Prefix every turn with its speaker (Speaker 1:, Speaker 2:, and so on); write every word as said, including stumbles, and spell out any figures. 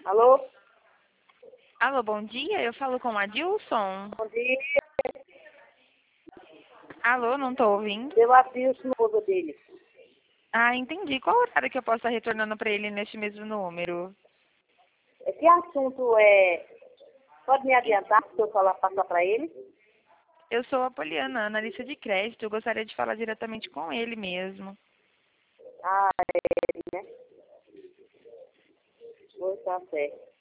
Speaker 1: Alô?
Speaker 2: Alô, bom dia. Eu falo com o Adilson.
Speaker 1: Bom dia.
Speaker 2: Alô, não tô ouvindo.
Speaker 1: Eu Adilson no número dele.
Speaker 2: Ah, entendi. Qual horário que eu posso estar retornando para ele neste mesmo número?
Speaker 1: Que assunto é... Pode me adiantar se eu falar, passar para ele?
Speaker 2: Eu sou a Poliana, analista de crédito. Eu gostaria de falar diretamente com ele mesmo.
Speaker 1: Ah, é ele, né? Pois tá certo.